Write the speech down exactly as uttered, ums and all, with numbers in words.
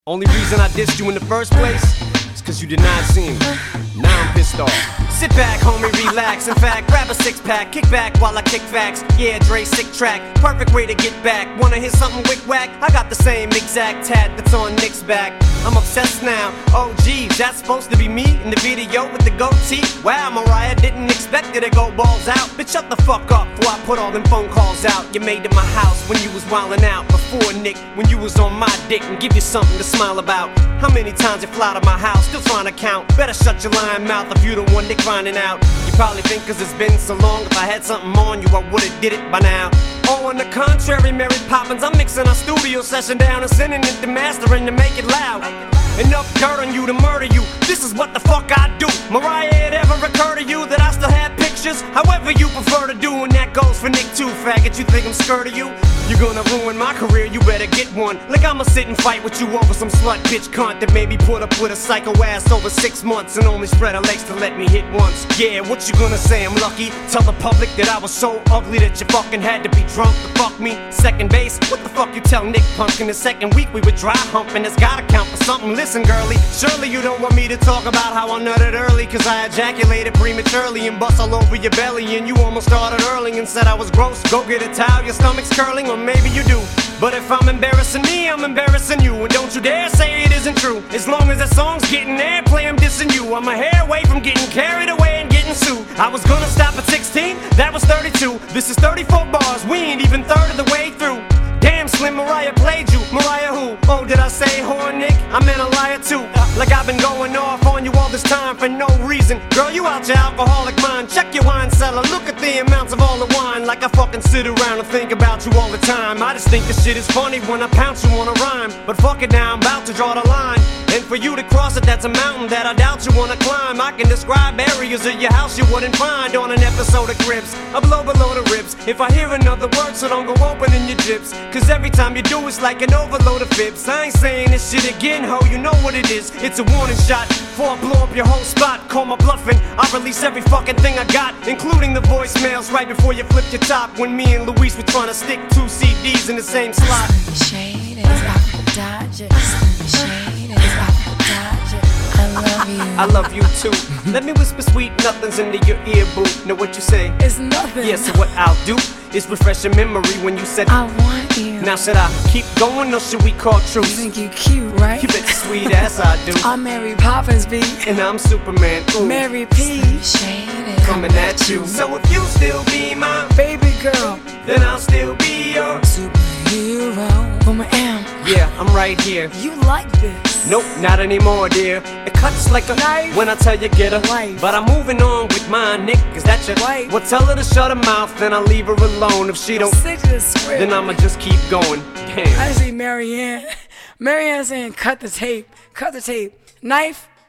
Only reason I dissed you in the first place is cause you did not see me. Now I'm pissed off. Sit back, homie, relax. In fact, grab a six pack, kick back while I kick facts. Yeah, Dre, sick track, perfect way to get back. Wanna hear something wick whack? I got the same exact tat that's on Nick's back. I'm obsessed now. Oh geez, that's supposed to be me in the video with the goatee. Wow, Mariah, didn't expect it to go balls out. Bitch, shut the fuck up before I put all them phone calls out. You made it my house when you was wildin' out. Before Nick, when you was on my dick, and give you something to smile about. How many times you fly to my house, still trying to count? Better shut your lying mouth if you the one Nick finding out. You probably think cause it's been so long, if I had something on you, I would've did it by now. Oh, on the contrary, Mary Poppins, I'm mixing our studio session down and sending it to mastering to make it loud. Enough dirt on you to murder you, this is what the fuck I do. Mariah, it ever occur to you that I still have pictures? However you prefer to do, and that goes for Nick too, faggot. You think I'm scared of you? You're gonna ruin my career, you better get one. Like I'ma sit and fight with you over some slut bitch cunt that made me put up with a psycho ass over six months and only spread her legs to let me hit once. Yeah, what you gonna say, I'm lucky? Tell the public that I was so ugly that you fucking had to be drunk to fuck me. Second base, what the fuck you tell Nick Pumpkin? The second week we were dry humping, it's gotta count for something. Listen girlie, surely you don't want me to talk about how I nutted early, cause I ejaculated prematurely and bust all over your belly, and you almost started earling and said I was gross. Go get a towel, your stomach's curling, or maybe you do. But if I'm embarrassing me, I'm embarrassing you, and don't you dare say it isn't true. As long as that song's getting airplay, I'm dissing you. I'm a hair away from getting carried away and getting sued. I was gonna stop at sixteen, that was thirty-two. This is thirty-four bars, we ain't even third of the way through. Damn, Slim, Mariah played you. Mariah who? Oh, did I say whore, Nick? I meant a liar too. Like I've been going off on you all this time for no reason. Girl, you out your alcoholic mind. Check your wine cellar, look at the amounts of all the wine. Like I fucking sit around and think about you all the time. I just think this shit is funny when I pounce you on a rhyme. But fuck it now, I'm about to draw the line. And for you to cross it, that's a mountain that I doubt you wanna climb. I can describe areas of your house you wouldn't find on an episode of Cribs. I blow below the ribs if I hear another word, so don't go opening your jips. Cause every time you do, it's like an overload of fibs. I ain't saying this shit again, ho, you know what it is. It's a warning shot before I blow up your whole spot. Call my bluffing, I release every fucking thing I got, including the voicemails right before you flip your top. When me and Luis were trying to stick two C Ds in the same slot. Shade is out the Dodgers. Shade is out the Dodgers. I love you. I love you too. Let me whisper sweet nothings into your ear, boo. Know what you say? It's nothing. Yeah, so what I'll do is refresh your memory when you said I want you. Now should I keep going or should we call truce? You think you cute, right? You bet your sweet ass I do. I'm Mary Poppins, B. And I'm Superman, ooh. Mary P. Shade is coming at you. So if you still be my baby girl, then I'll still be your superhero. Woman am. Yeah, I'm right here. You like this? Nope, not anymore, dear. It cuts like a knife when I tell you get a wife. But I'm moving on with mine, Nick. Is that your wife? Well, tell her to shut her mouth, then I'll leave her alone. If she don't, stick to the script, then I'ma just keep going. Damn. I see Marianne. Marianne saying, cut the tape, cut the tape. Knife.